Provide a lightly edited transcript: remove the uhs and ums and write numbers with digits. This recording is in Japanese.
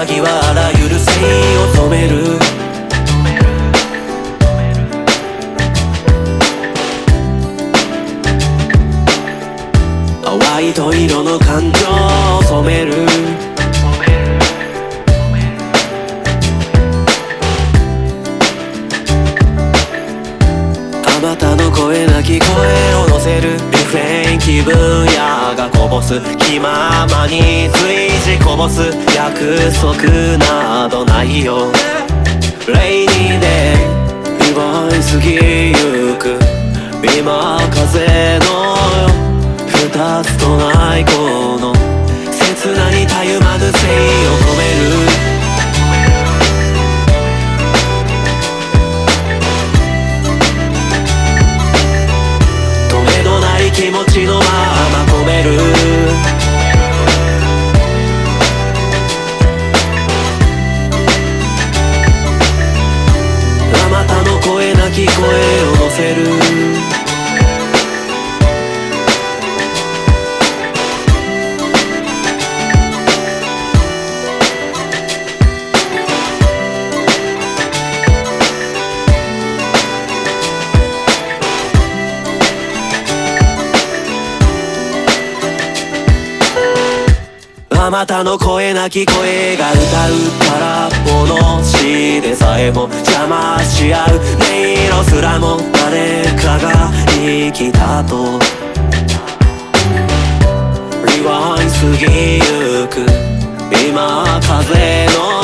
際あらゆる性を染める淡いと色の感情を染めるあまたの声なき声を乗せるリフレイン気分やがこぼす気ままに随時こぼす約束などないよレイニーデイ祝いすぎゆく今風の二つとないこの切なにたゆまぬ誠意を込める気持ちのまま込めるあまたの声なき声を乗せるあまたの声なき声が歌う空っぽの詩でさえも邪魔し合う音色すらも誰かが生きたとリワイン過ぎゆく今風の